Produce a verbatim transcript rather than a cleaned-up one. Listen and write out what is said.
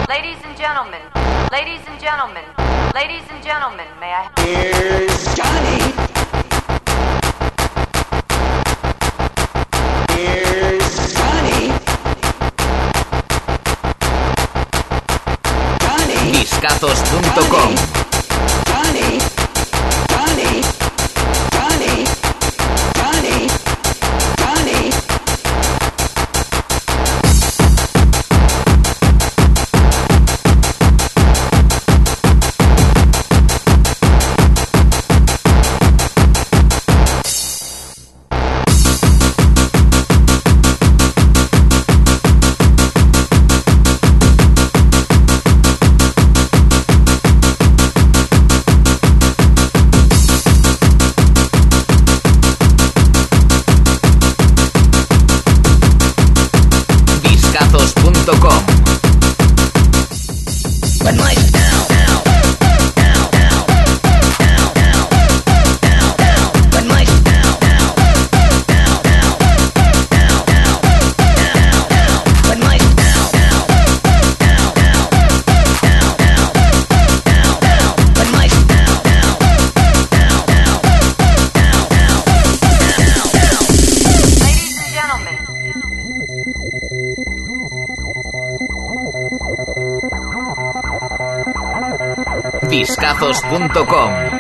Ladies and gentlemen, ladies and gentlemen, ladies and gentlemen, may I... Here's Johnny. Here's Johnny. Johnny. Discazos punto com. Johnny. Johnny. Johnny. Johnny. Johnny. Discazos punto com. When lights down, down, down, down, down, down, down, down. When lights down, down, down, down, down, down, down, down. When lights down, down, down, down, down, down, down, down. When lights down, down, down, down, down, down, down, down. Ladies and gentlemen, Discazos punto com.